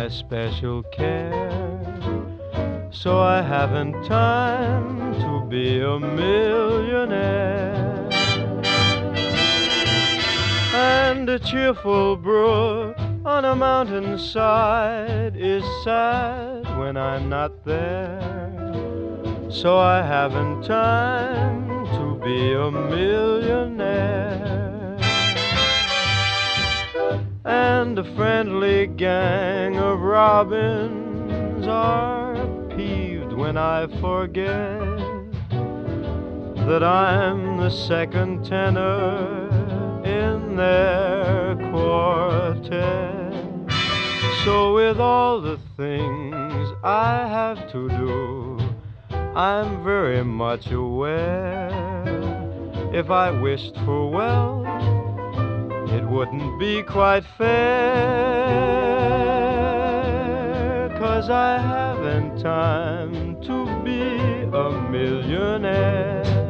my special care. So I haven't time to be a millionaire. And a cheerful brook on a mountainside is sad when I'm not there. So I haven't time to be a millionaire. And a friendly gang of robins are peeved when I forget that I'm the second tenor in their quartet. So with all the things I have to do, I'm very much aware if I wished for wealth, it wouldn't be quite fair, 'cause I haven't time to be a millionaire.